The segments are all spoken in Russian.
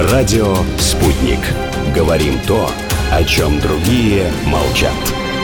Радио «Спутник». Говорим то, о чем другие молчат.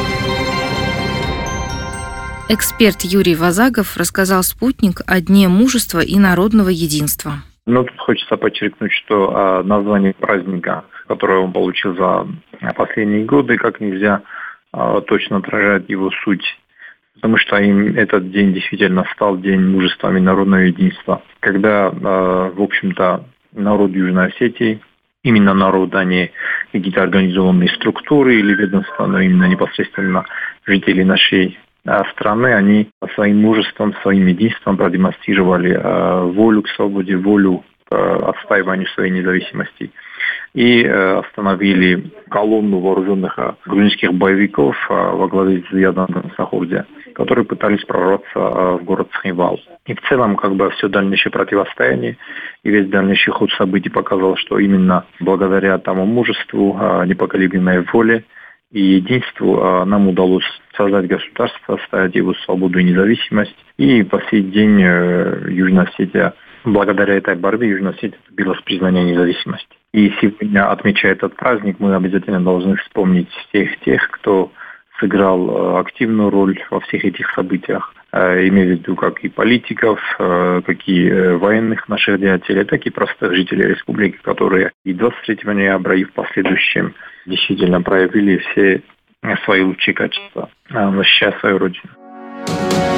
Эксперт Юрий Вазагов рассказал «Спутник» о Дне мужества и народного единства. Тут хочется подчеркнуть, что название праздника, которое он получил за последние годы, как нельзя точно отражает его суть. Потому что этот день действительно стал День мужества и народного единства. Когда, в общем-то, народ Южной Осетии, именно народ, а не какие-то организованные структуры или ведомства, но именно непосредственно жители нашей страны, они своим мужеством, своим единством продемонстрировали волю к свободе, волю к отстаиванию своей независимости. И остановили колонну вооруженных грузинских боевиков во главе с Зиядом Сахурди, которые пытались прорваться в город Цхинвал. И в целом, все дальнейшее противостояние и весь дальнейший ход событий показал, что именно благодаря тому мужеству, непоколебимой воле и единству нам удалось создать государство, отстоять его свободу и независимость. И по сей день Южная Осетия, благодаря этой борьбе, Южная Осетия добилась признания независимости. И сегодня, отмечая этот праздник, мы обязательно должны вспомнить всех тех, кто сыграл активную роль во всех этих событиях. Имею в виду как и политиков, как и военных наших деятелей, так и простых жителей республики, которые и 23 ноября, и в последующем действительно проявили все свои лучшие качества, защищая свою родину.